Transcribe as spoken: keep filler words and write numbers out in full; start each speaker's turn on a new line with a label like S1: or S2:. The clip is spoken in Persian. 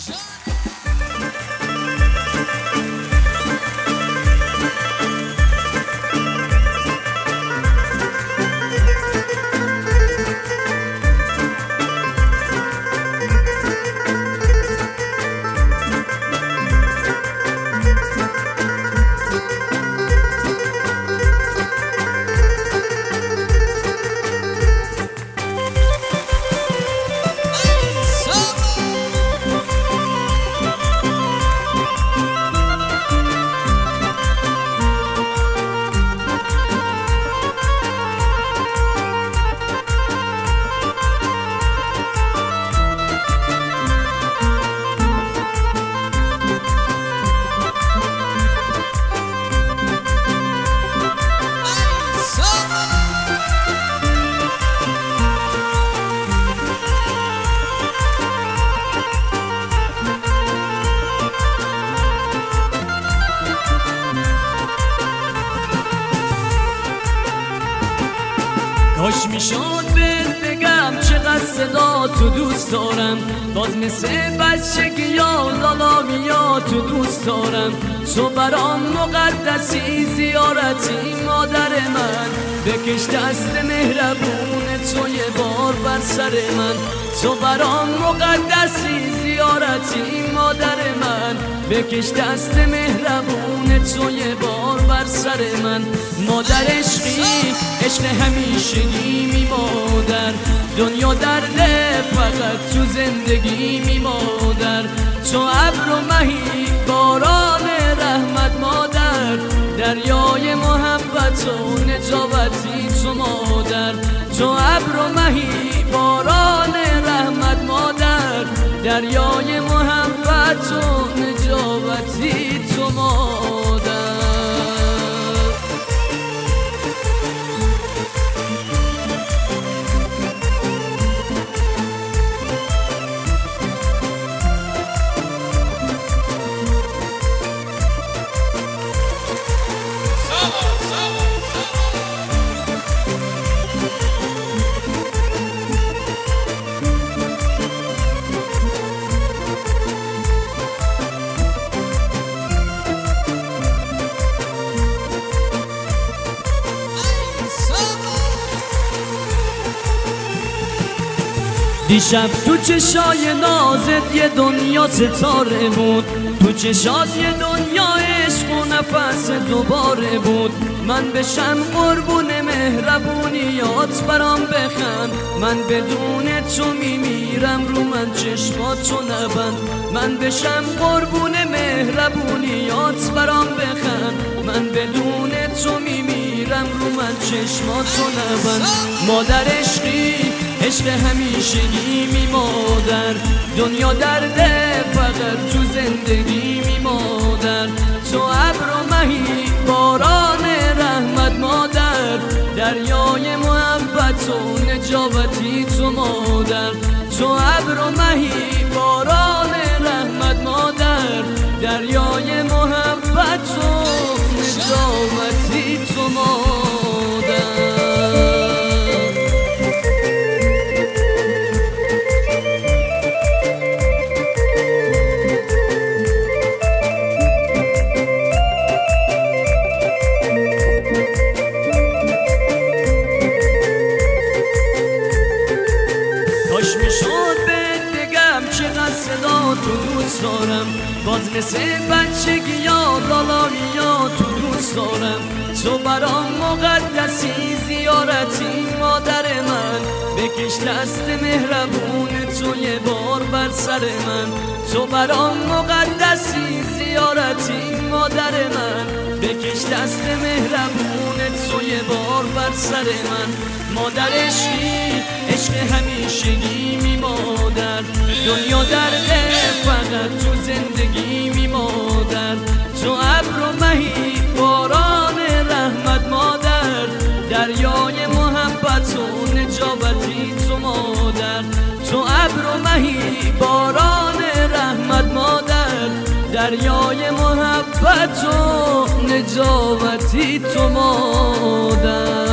S1: کاش میشد بهت بگم چقدر صدا تو دوست دارم، باز مثل بچگی یا لالا میاد تو دوست دارم. تو برام مقدسی زیارتی مادر من، بکش دست مهربون تو یه بار بر سر من. تو برام مقدسی زیارتی مادر من، بکش دست مهربون تو یه بار بر سر من. مادر عشقی عشق همیشگی می مادر، دنیا درده فقط تو زندگی می مادر. تو ابر و مهی باران رحمت مادر، دریای محبت و نجابتی تو مادر. تو ابر و مهی باران رحمت مادر، دریای محبت و نجابتی تو مادر. دیشب تو چشای نازت یه دنیا ستاره بود، تو چشات یه دنیا عشق و نفس دوباره بود. من بشم قربون مهربونیات برام بخند، من بدون تو میمیرم رو من چشماتو نبند. من بشم قربون مهربونیات برام بخند، من بدون تو میمیرم رو من چشماتو نبند. مادر عشقی عشق همیشگی می مادر، دنیا درده فقط تو زندگی می مادر. تو ابر و مهی باران رحمت مادر، دریای محبت و نجابتی تو مادر. تو ابر و مهی باران رحمت مادر، دریای محبت و نجابتی تو مادر. کاش میشد بهت بگم چقدر صدا تو دوست دارم، باز مثل بچگی یا لالا میاد تو دوست دارم. تو برام مقدسی زیارتی مادر من، بکش دست مهربون تو یه بار بر سر من. تو برام مقدسی زیارتی مادر من، بکش دست مهربون تو یه بار بر سر من. مادر عشقی عشق همیشگی می مادر، دنیا درده فقط تو زندگی می مادر. تو ابر و مهی باران رحمت مادر، دریای محبت و نجابتی تو مادر. تو ابر و مهی باران رحمت مادر، دریای محبت و نجابتی تو مادر.